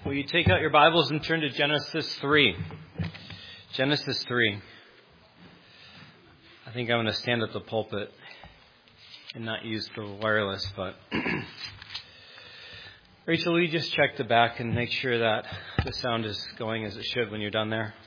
Will you take out your Bibles and turn to Genesis 3? Genesis 3. I think I'm going to stand at the pulpit and not use the wireless, but Rachel, will you just check the back and make sure that the sound is going as it should when you're done there?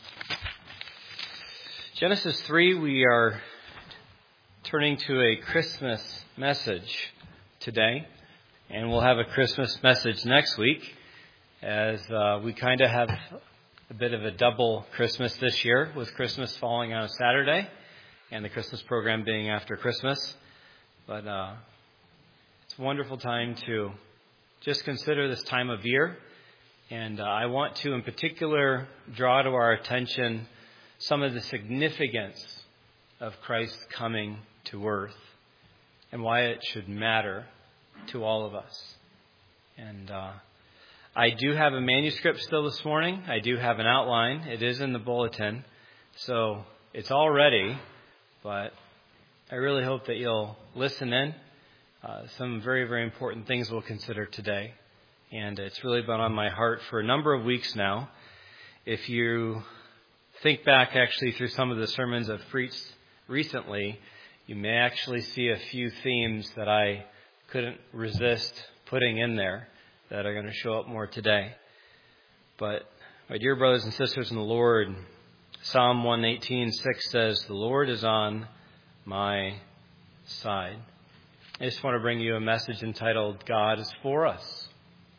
Genesis 3, we are turning to a Christmas message today, and we'll have a Christmas message next week, as we kind of have a bit of a double Christmas this year, with Christmas falling on a Saturday and the Christmas program being after Christmas. But it's a wonderful time to just consider this time of year. And I want to, in particular, draw to our attention some of the significance of Christ coming to earth and why it should matter to all of us. And I do have a manuscript still this morning. I do have an outline. It is in the bulletin. So it's all ready, but I really hope that you'll listen in. Some very, very important things we'll consider today. And it's really been on my heart for a number of weeks now. If you think back actually through some of the sermons I've preached recently, you may actually see a few themes that I couldn't resist putting in there that are going to show up more today. But my dear brothers and sisters in the Lord, Psalm 118:6 says, "The Lord is on my side." I just want to bring you a message entitled, "God is for us."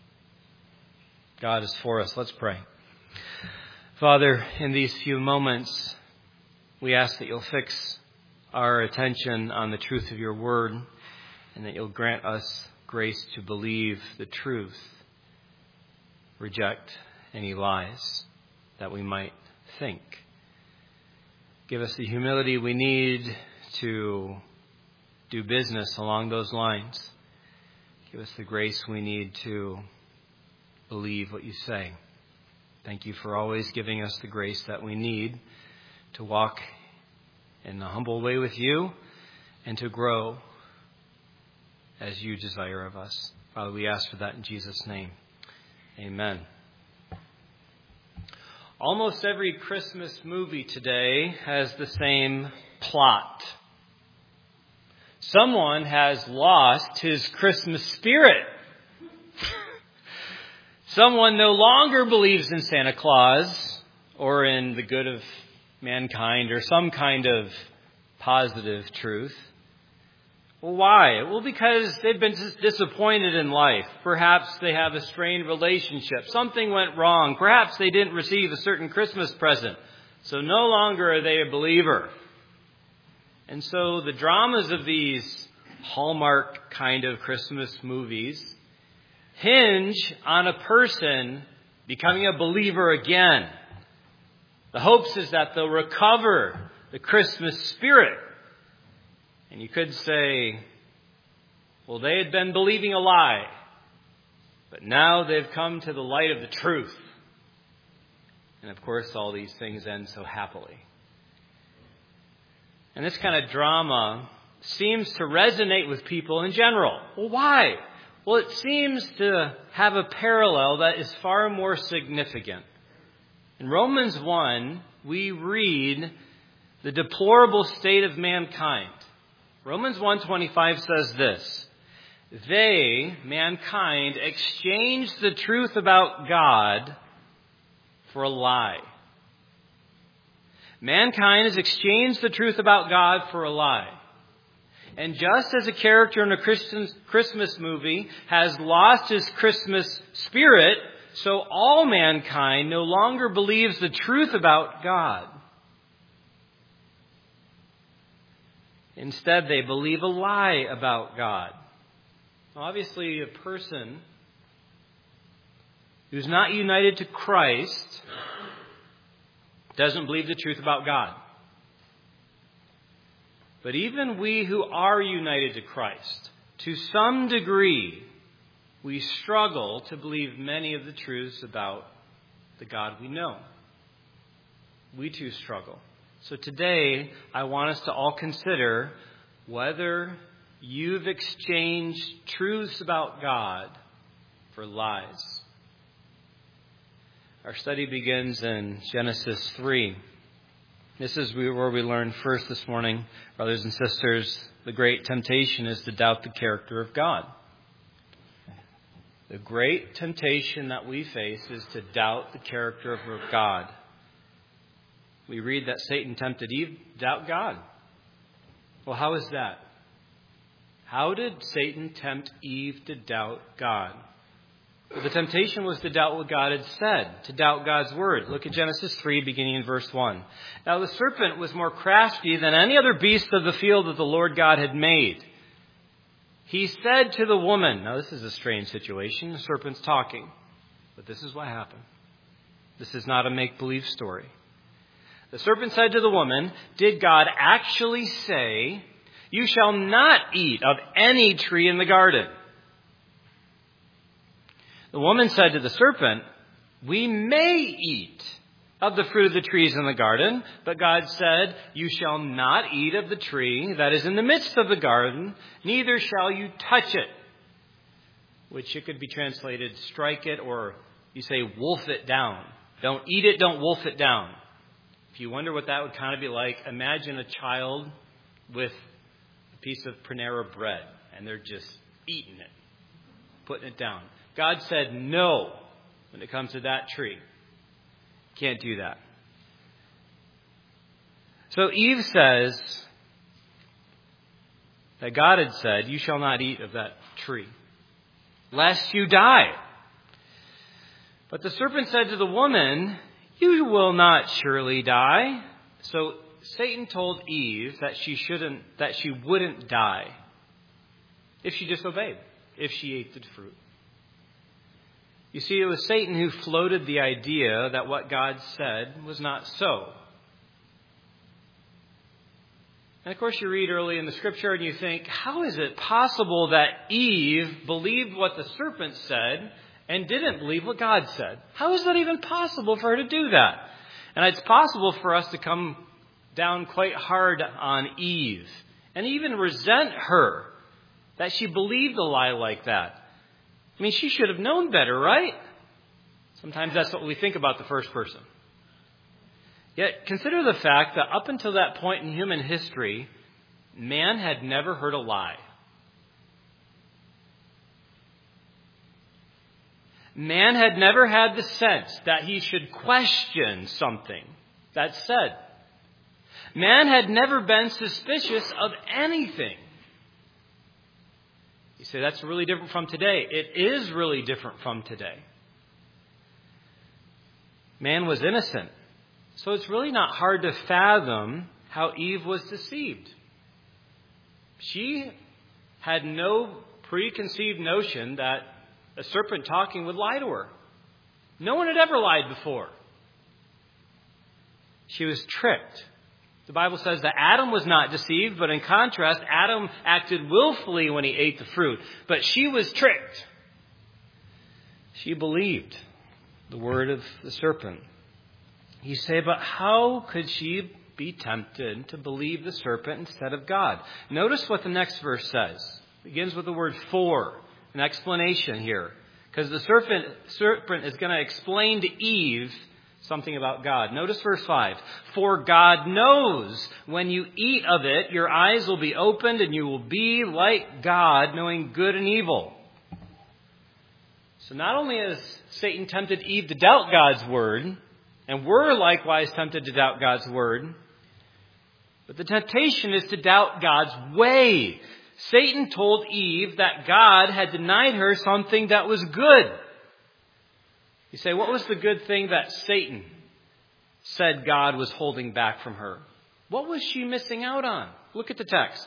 God is for us. Let's pray. Father, in these few moments, we ask that you'll fix our attention on the truth of your word, and that you'll grant us grace to believe the truth, reject any lies that we might think. Give us the humility we need to do business along those lines. Give us the grace we need to believe what you say. Thank you for always giving us the grace that we need to walk in a humble way with you and to grow as you desire of us. Father, we ask for that in Jesus' name. Amen. Almost every Christmas movie today has the same plot. Someone has lost his Christmas spirit. Someone no longer believes in Santa Claus or in the good of mankind or some kind of positive truth. Well, why? Well, because they've been disappointed in life. Perhaps they have a strained relationship. Something went wrong. Perhaps they didn't receive a certain Christmas present. So no longer are they a believer. And so the dramas of these Hallmark kind of Christmas movies hinge on a person becoming a believer again. The hopes is that they'll recover the Christmas spirit. And you could say, well, they had been believing a lie, but now they've come to the light of the truth. And of course, all these things end so happily. And this kind of drama seems to resonate with people in general. Well, why? Well, it seems to have a parallel that is far more significant. In Romans 1, we read the deplorable state of mankind. Romans 1:25 says this: "They, mankind, exchanged the truth about God for a lie." Mankind has exchanged the truth about God for a lie. And just as a character in a Christmas movie has lost his Christmas spirit, so all mankind no longer believes the truth about God. Instead, they believe a lie about God. Obviously, a person who's not united to Christ doesn't believe the truth about God. But even we who are united to Christ, to some degree, we struggle to believe many of the truths about the God we know. We too struggle. So today, I want us to all consider whether you've exchanged truths about God for lies. Our study begins in Genesis 3. This is where we learn first this morning, brothers and sisters, the great temptation is to doubt the character of God. The great temptation that we face is to doubt the character of God. We read that Satan tempted Eve, doubt God. Well, how is that? How did Satan tempt Eve to doubt God? Well, the temptation was to doubt what God had said, to doubt God's word. Look at Genesis 3, beginning in verse 1. Now the serpent was more crafty than any other beast of the field that the Lord God had made. He said to the woman, now this is a strange situation, the serpent's talking, but this is what happened. This is not a make-believe story. The serpent said to the woman, did God actually say, you shall not eat of any tree in the garden? The woman said to the serpent, we may eat of the fruit of the trees in the garden, but God said, you shall not eat of the tree that is in the midst of the garden, neither shall you touch it. Which it could be translated, strike it, or you say, wolf it down. Don't eat it, don't wolf it down. If you wonder what that would kind of be like, imagine a child with a piece of Panera bread, and they're just eating it, putting it down. God said no when it comes to that tree. Can't do that. So Eve says that God had said, you shall not eat of that tree, lest you die. But the serpent said to the woman, you will not surely die. So Satan told Eve that she wouldn't die if she disobeyed, if she ate the fruit. You see, it was Satan who floated the idea that what God said was not so. And of course, you read early in the scripture and you think, how is it possible that Eve believed what the serpent said and didn't believe what God said? How is that even possible for her to do that? And it's possible for us to come down quite hard on Eve and even resent her that she believed a lie like that. I mean, she should have known better, right? Sometimes that's what we think about the first person. Yet, consider the fact that up until that point in human history, man had never heard a lie. Man had never had the sense that he should question something that's said. Man had never been suspicious of anything. You say, that's really different from today. It is really different from today. Man was innocent. So it's really not hard to fathom how Eve was deceived. She had no preconceived notion that a serpent talking would lie to her. No one had ever lied before. She was tricked. The Bible says that Adam was not deceived, but in contrast, Adam acted willfully when he ate the fruit. But she was tricked. She believed the word of the serpent. You say, but how could she be tempted to believe the serpent instead of God? Notice what the next verse says. It begins with the word for, an explanation here. Because the serpent is going to explain to Eve something about God. Notice verse 5. For God knows when you eat of it, your eyes will be opened and you will be like God, knowing good and evil. So not only has Satan tempted Eve to doubt God's word, and we're likewise tempted to doubt God's word, but the temptation is to doubt God's way. Satan told Eve that God had denied her something that was good. You say, what was the good thing that Satan said God was holding back from her? What was she missing out on? Look at the text.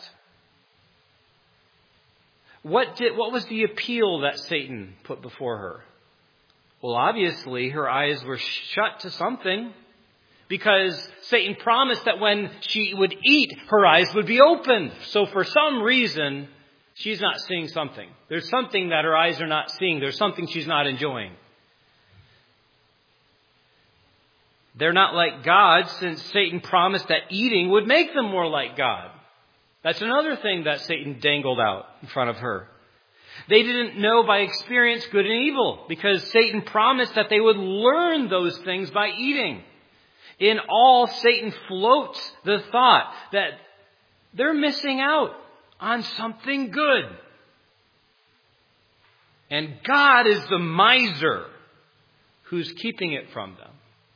What was the appeal that Satan put before her? Well, obviously, her eyes were shut to something, because Satan promised that when she would eat, her eyes would be opened. So for some reason, she's not seeing something. There's something that her eyes are not seeing. There's something she's not enjoying. They're not like God, since Satan promised that eating would make them more like God. That's another thing that Satan dangled out in front of her. They didn't know by experience good and evil because Satan promised that they would learn those things by eating. In all, Satan floats the thought that they're missing out on something good. And God is the miser who's keeping it from them.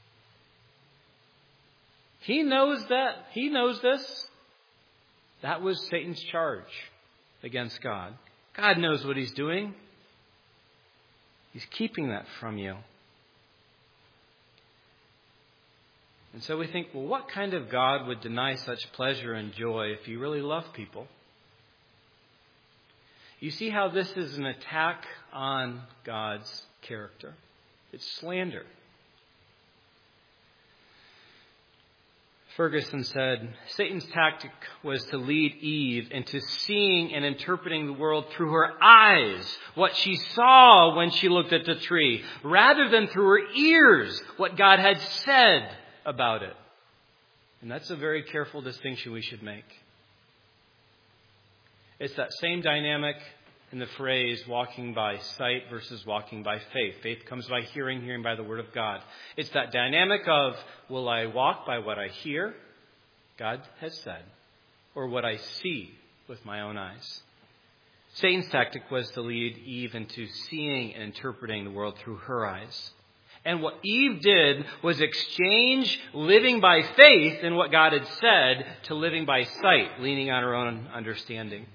He knows that. He knows this. That was Satan's charge against God. God knows what he's doing. He's keeping that from you. And so we think, well, what kind of God would deny such pleasure and joy if he really loved people? You see how this is an attack on God's character. It's slander. Ferguson said, Satan's tactic was to lead Eve into seeing and interpreting the world through her eyes, what she saw when she looked at the tree, rather than through her ears, what God had said about it. And that's a very careful distinction we should make. It's that same dynamic in the phrase walking by sight versus walking by faith. Faith comes by hearing, hearing by the word of God. It's that dynamic of, will I walk by what I hear, God has said, or what I see with my own eyes? Satan's tactic was to lead Eve into seeing and interpreting the world through her eyes. And what Eve did was exchange living by faith in what God had said to living by sight, leaning on her own understanding.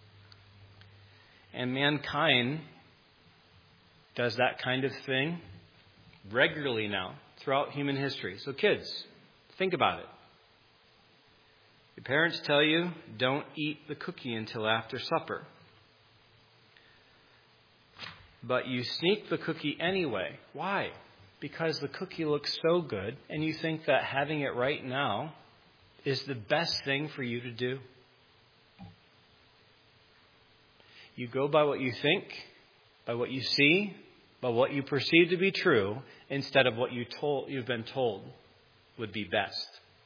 And mankind does that kind of thing regularly now throughout human history. So kids, think about it. Your parents tell you, don't eat the cookie until after supper. But you sneak the cookie anyway. Why? Because the cookie looks so good and you think that having it right now is the best thing for you to do. You go by what you think, by what you see, by what you perceive to be true, instead of what you've been told would be best.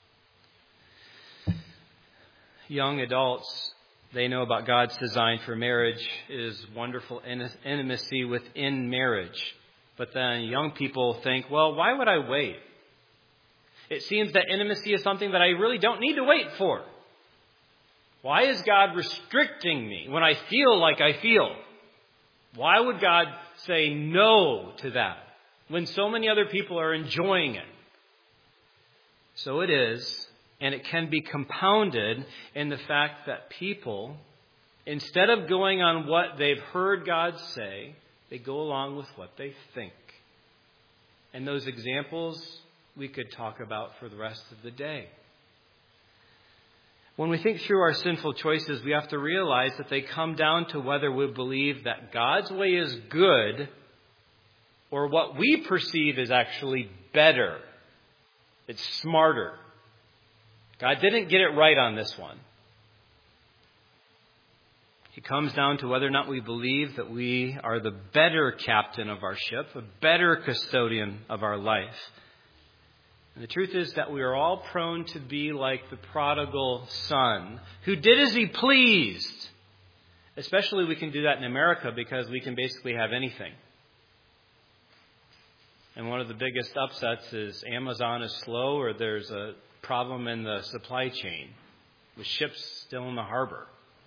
Young adults, they know about God's design for marriage is wonderful intimacy within marriage. But then young people think, well, why would I wait? It seems that intimacy is something that I really don't need to wait for. Why is God restricting me when I feel like I feel? Why would God say no to that when so many other people are enjoying it? So it is, and it can be compounded in the fact that people, instead of going on what they've heard God say, they go along with what they think. And those examples we could talk about for the rest of the day. When we think through our sinful choices, we have to realize that they come down to whether we believe that God's way is good or what we perceive is actually better. It's smarter. God didn't get it right on this one. It comes down to whether or not we believe that we are the better captain of our ship, a better custodian of our life. And the truth is that we are all prone to be like the prodigal son who did as he pleased. Especially we can do that in America because we can basically have anything. And one of the biggest upsets is Amazon is slow or there's a problem in the supply chain with ships still in the harbor.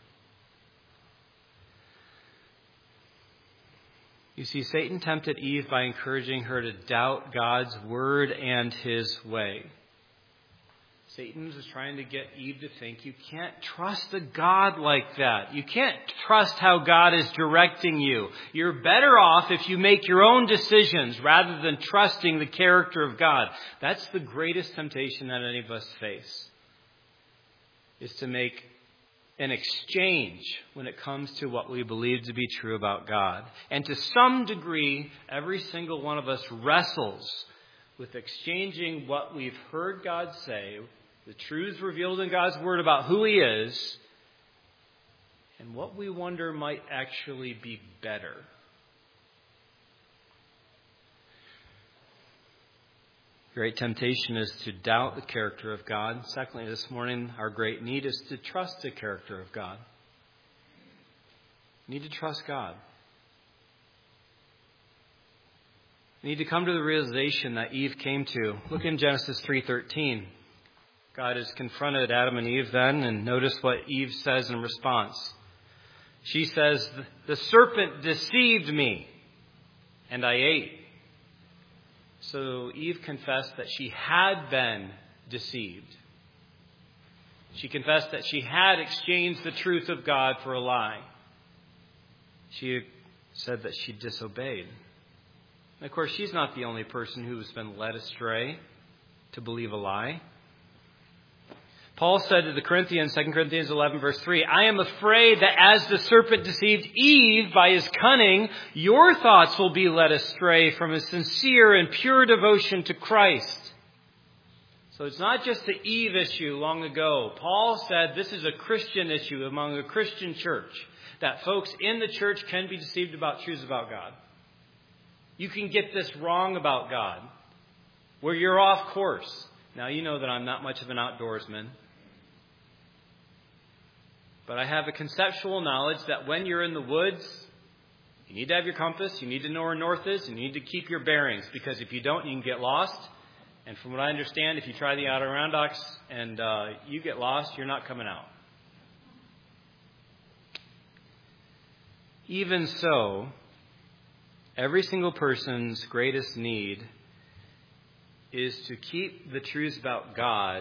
You see, Satan tempted Eve by encouraging her to doubt God's word and his way. Satan was trying to get Eve to think you can't trust a God like that. You can't trust how God is directing you. You're better off if you make your own decisions rather than trusting the character of God. That's the greatest temptation that any of us face, is to make an exchange when it comes to what we believe to be true about God. And to some degree, every single one of us wrestles with exchanging what we've heard God say, the truths revealed in God's word about who he is, and what we wonder might actually be better. Great temptation is to doubt the character of God. Secondly, this morning, our great need is to trust the character of God. You need to trust God. You need to come to the realization that Eve came to. Look in Genesis 3:13. God has confronted Adam and Eve then, and notice what Eve says in response. She says, "The serpent deceived me, and I ate." So Eve confessed that she had been deceived. She confessed that she had exchanged the truth of God for a lie. She said that she disobeyed. And of course, she's not the only person who has been led astray to believe a lie. Paul said to the Corinthians, 2 Corinthians 11, verse 3, "I am afraid that as the serpent deceived Eve by his cunning, your thoughts will be led astray from a sincere and pure devotion to Christ." So it's not just the Eve issue long ago. Paul said this is a Christian issue among a Christian church, that folks in the church can be deceived about truths about God. You can get this wrong about God, where you're off course. Now, you know that I'm not much of an outdoorsman. But I have a conceptual knowledge that when you're in the woods, you need to have your compass, you need to know where north is, and you need to keep your bearings. Because if you don't, you can get lost. And from what I understand, if you try the Adirondacks and you get lost, you're not coming out. Even so, every single person's greatest need is to keep the truths about God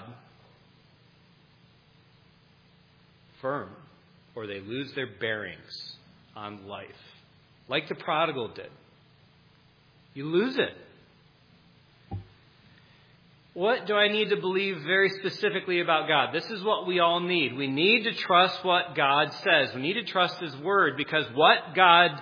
firm, or they lose their bearings on life. Like the prodigal did. You lose it. What do I need to believe very specifically about God? This is what we all need. We need to trust what God says. We need to trust His Word, because what God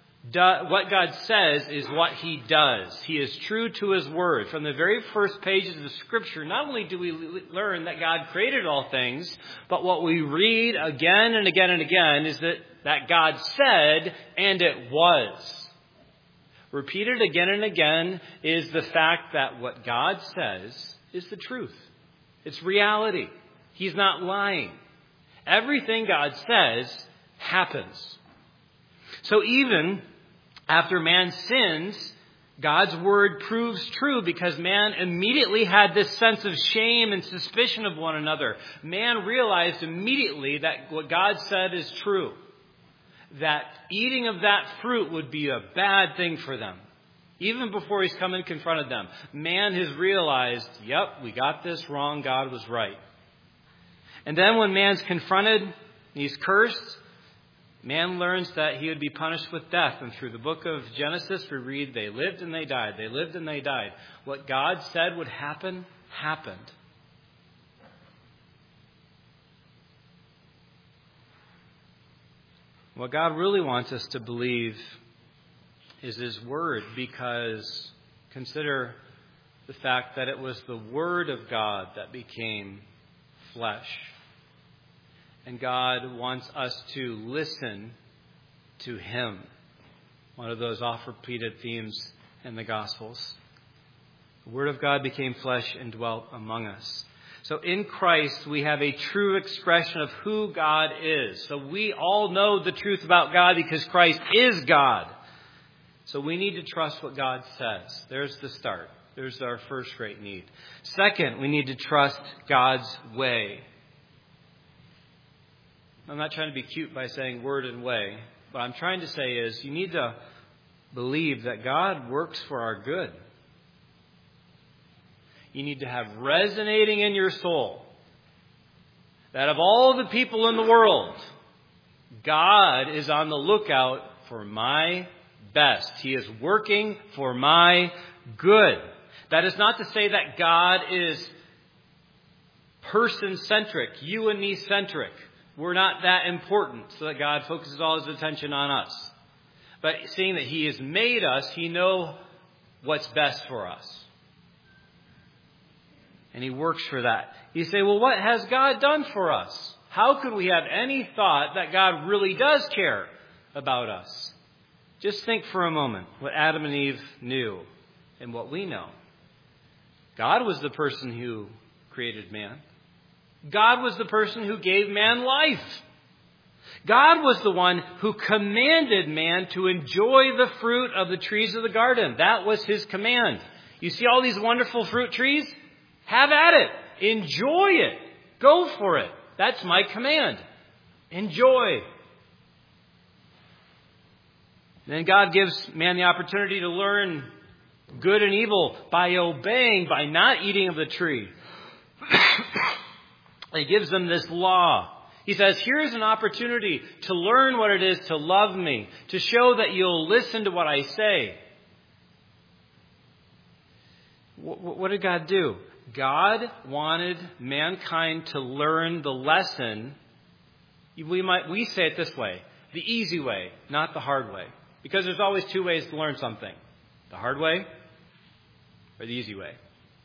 says is what He does. He is true to His Word. From the very first pages of the Scripture, not only do we learn that God created all things, but what we read again and again and again is that God said, and it was. Repeated again and again is the fact that what God says is the truth. It's reality. He's not lying. Everything God says happens. So even after man sins, God's word proves true, because man immediately had this sense of shame and suspicion of one another. Man realized immediately that what God said is true. That eating of that fruit would be a bad thing for them. Even before He's come and confronted them, man has realized, yep, we got this wrong, God was right. And then when man's confronted, he's cursed, man learns that he would be punished with death. And through the book of Genesis, we read, they lived and they died. They lived and they died. What God said would happen, happened. What God really wants us to believe is His Word, because consider the fact that it was the Word of God that became flesh. And God wants us to listen to Him. One of those oft-repeated themes in the Gospels. The Word of God became flesh and dwelt among us. So in Christ, we have a true expression of who God is. So we all know the truth about God because Christ is God. So we need to trust what God says. There's the start. There's our first great need. Second, we need to trust God's way. I'm not trying to be cute by saying word and way. What I'm trying to say is you need to believe that God works for our good. You need to have resonating in your soul that of all the people in the world, God is on the lookout for my best. He is working for my good. That is not to say that God is person-centric, you and me-centric. We're not that important so that God focuses all His attention on us. But seeing that He has made us, He knows what's best for us. And He works for that. You say, well, what has God done for us? How could we have any thought that God really does care about us? Just think for a moment what Adam and Eve knew and what we know. God was the person who created man. God was the person who gave man life. God was the one who commanded man to enjoy the fruit of the trees of the garden. That was his command. You see all these wonderful fruit trees? Have at it. Enjoy it. Go for it. That's my command. Enjoy. Then God gives man the opportunity to learn good and evil by obeying, by not eating of the tree. He gives them this law. He says, here's an opportunity to learn what it is to love me, to show that you'll listen to what I say. What did God do? God wanted mankind to learn the lesson. We say it this way, the easy way, not the hard way. Because there's always two ways to learn something. The hard way or the easy way.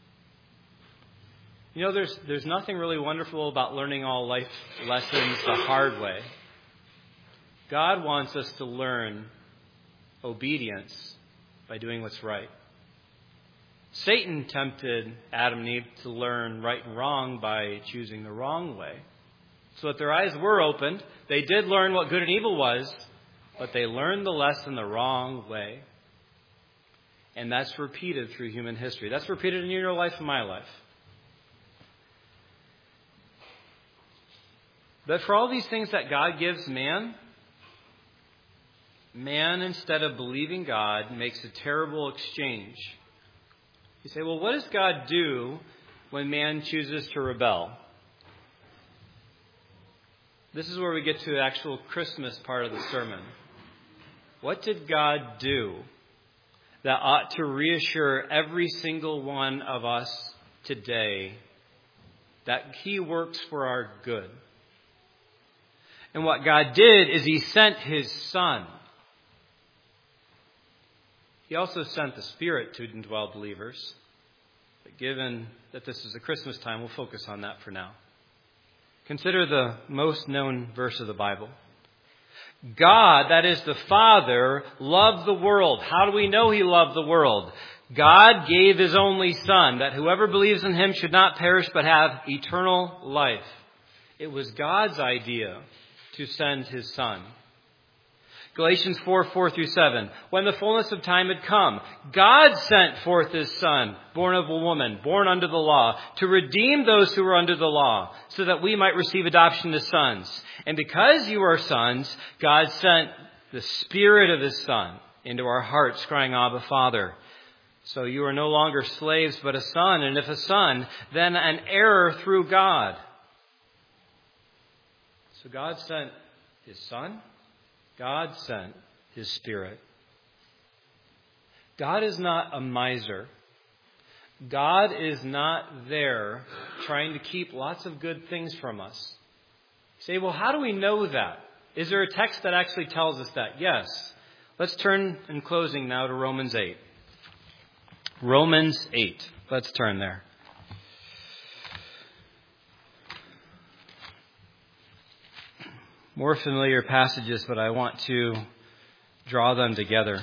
You know, there's nothing really wonderful about learning all life lessons the hard way. God wants us to learn obedience by doing what's right. Satan tempted Adam and Eve to learn right and wrong by choosing the wrong way. So that their eyes were opened. They did learn what good and evil was, but they learned the lesson the wrong way. And that's repeated through human history. That's repeated in your life and my life. But for all these things that God gives man, instead of believing God, makes a terrible exchange. You say, well, what does God do when man chooses to rebel? This is where we get to the actual Christmas part of the sermon. What did God do that ought to reassure every single one of us today that He works for our good? And what God did is He sent His Son. He also sent the Spirit to indwell believers. But given that this is a Christmas time, we'll focus on that for now. Consider the most known verse of the Bible. God, that is the Father, loved the world. How do we know He loved the world? God gave His only Son, that whoever believes in Him should not perish but have eternal life. It was God's idea to send His Son. Galatians 4:4-7. When the fullness of time had come, God sent forth His Son, born of a woman, born under the law, to redeem those who were under the law, so that we might receive adoption as sons. And because you are sons, God sent the Spirit of His Son into our hearts, crying, Abba, Father. So you are no longer slaves, but a son, and if a son, then an heir through God. So God sent His Son. God sent His Spirit. God is not a miser. God is not there trying to keep lots of good things from us. You say, well, how do we know that? Is there a text that actually tells us that? Yes. Let's turn in closing now to Romans 8. Romans 8. Let's turn there. More familiar passages, but I want to draw them together.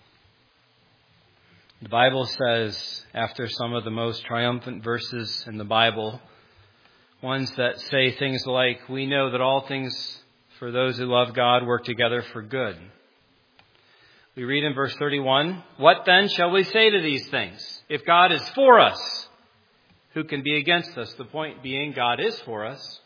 The Bible says, after some of the most triumphant verses in the Bible, ones that say things like, we know that all things for those who love God work together for good. We read in verse 31, what then shall we say to these things? If God is for us, who can be against us? The point being, God is for us.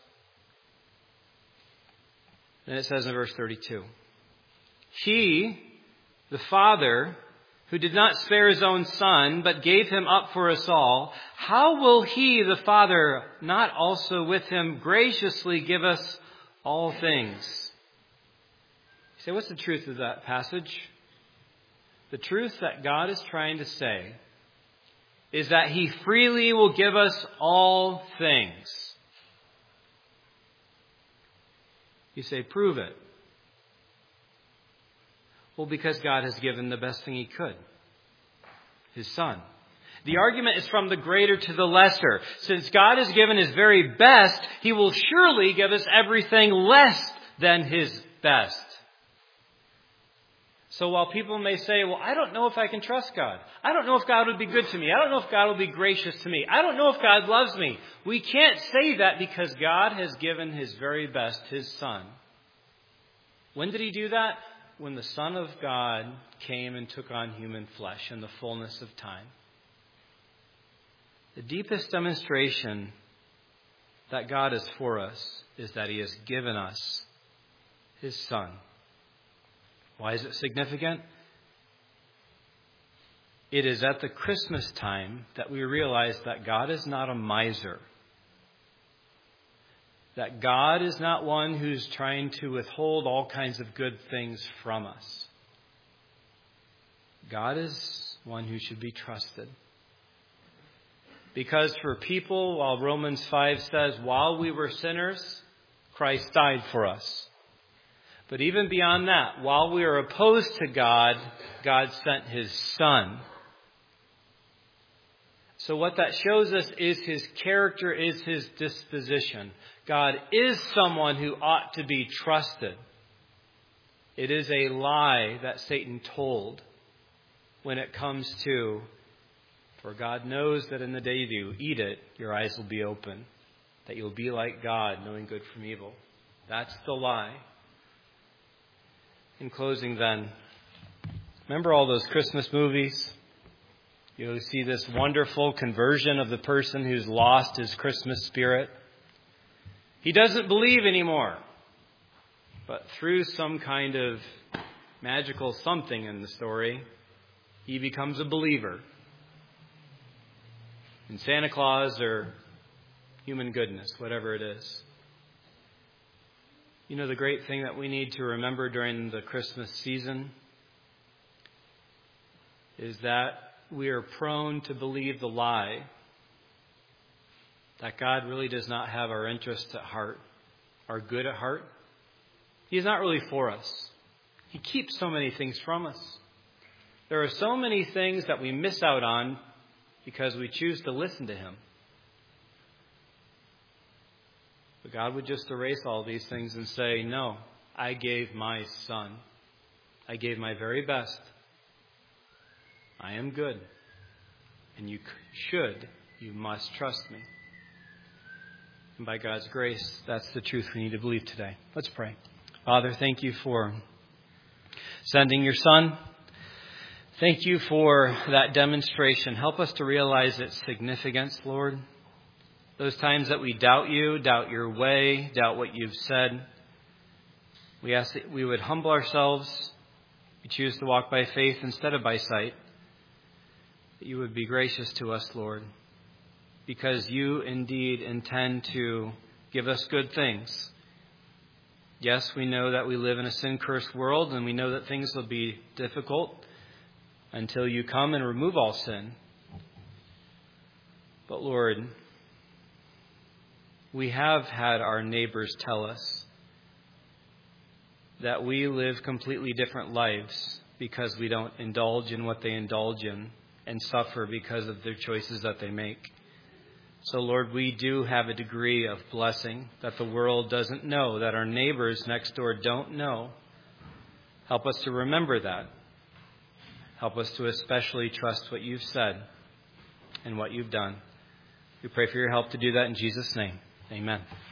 And it says in verse 32, He, the Father, who did not spare His own Son, but gave Him up for us all, how will He, the Father, not also with Him graciously give us all things? You say, what's the truth of that passage? The truth that God is trying to say is that He freely will give us all things. You say, prove it. Well, because God has given the best thing He could. His Son. The argument is from the greater to the lesser. Since God has given His very best, He will surely give us everything less than His best. So while people may say, well, I don't know if I can trust God. I don't know if God would be good to me. I don't know if God will be gracious to me. I don't know if God loves me. We can't say that because God has given His very best, His Son. When did he do that? When the Son of God came and took on human flesh in the fullness of time. The deepest demonstration that God is for us is that he has given us his Son. Why is it significant? It is at the Christmas time that we realize that God is not a miser. That God is not one who's trying to withhold all kinds of good things from us. God is one who should be trusted. Because for people, while Romans 5 says, while we were sinners, Christ died for us. But even beyond that, while we are opposed to God, God sent his Son. So what that shows us is his character, is his disposition. God is someone who ought to be trusted. It is a lie that Satan told when it comes to, for God knows that in the day you eat it, your eyes will be open, that you'll be like God, knowing good from evil. That's the lie. In closing then, remember all those Christmas movies? You see this wonderful conversion of the person who's lost his Christmas spirit. He doesn't believe anymore. But through some kind of magical something in the story, he becomes a believer in Santa Claus or human goodness, whatever it is. You know, the great thing that we need to remember during the Christmas season is that we are prone to believe the lie that God really does not have our interests at heart, our good at heart. He is not really for us. He keeps so many things from us. There are so many things that we miss out on because we choose to listen to him. But God would just erase all these things and say, no, I gave my Son. I gave my very best. I am good. And you must trust me. And by God's grace, that's the truth we need to believe today. Let's pray. Father, thank you for sending your Son. Thank you for that demonstration. Help us to realize its significance, Lord. Those times that we doubt you, doubt your way, doubt what you've said. We ask that we would humble ourselves. We choose to walk by faith instead of by sight. That you would be gracious to us, Lord, because you indeed intend to give us good things. Yes, we know that we live in a sin-cursed world, and we know that things will be difficult until you come and remove all sin. But Lord, we have had our neighbors tell us that we live completely different lives because we don't indulge in what they indulge in and suffer because of their choices that they make. So, Lord, we do have a degree of blessing that the world doesn't know, that our neighbors next door don't know. Help us to remember that. Help us to especially trust what you've said and what you've done. We pray for your help to do that in Jesus' name. Amen.